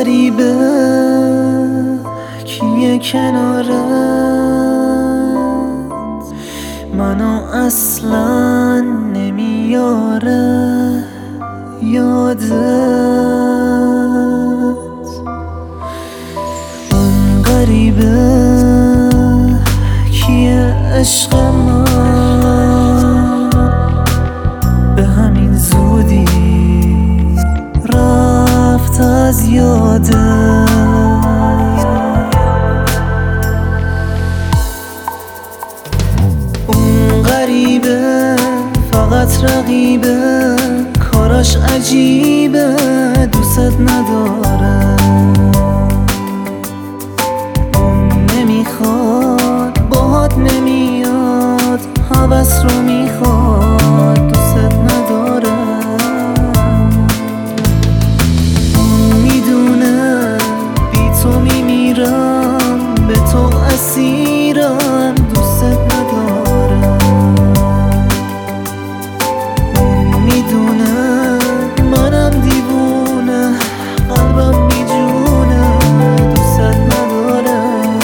غریبه کیه کنارت، منو اصلا نمیاره یادت. اون غریبه کیه عشق من، به همین زودی رفت از یادت. اون غریبه فقط رقیبه، کاراش عجیبه، دوست نداره. اون نمیخواد باهات نمیاد، هوس رو میخواد دوست نداره. اون میدونه بی تو میمیرم، به تو اسیرم دوست نداره. اون میدونه منم دیوونه، قلبم میجونه دوست نداره.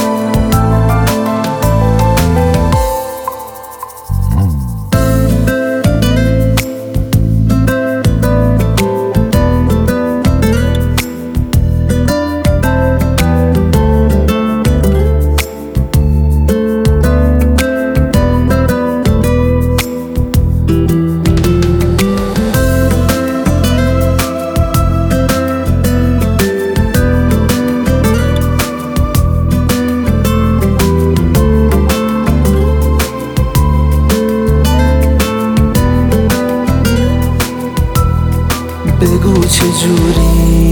بگو چجوری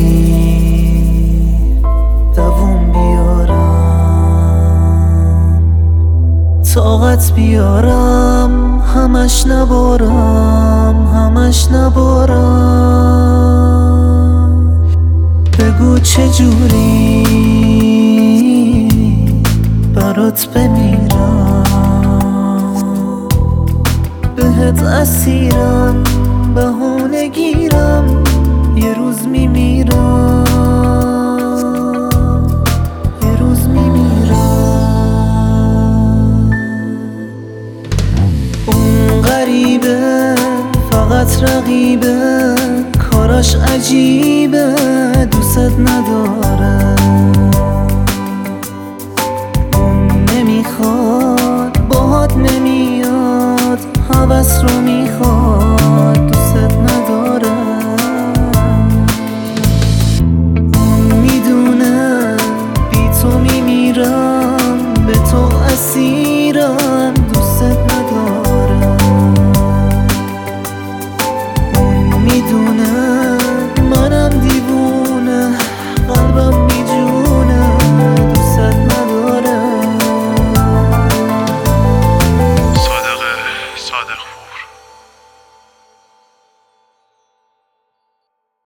دووم بیارم، طاقت بیارم همش نبارم، همش نبارم. بگو چجوری برات بمیرم، بهت اسیرم، بهونه گیرم، یه روز میمیرم، یه روز میمیرم. اون غریبه فقط رقیبه، کاراش عجیبه، دوست نداره. اون نمیخواد باهات نمیاد، هوس رو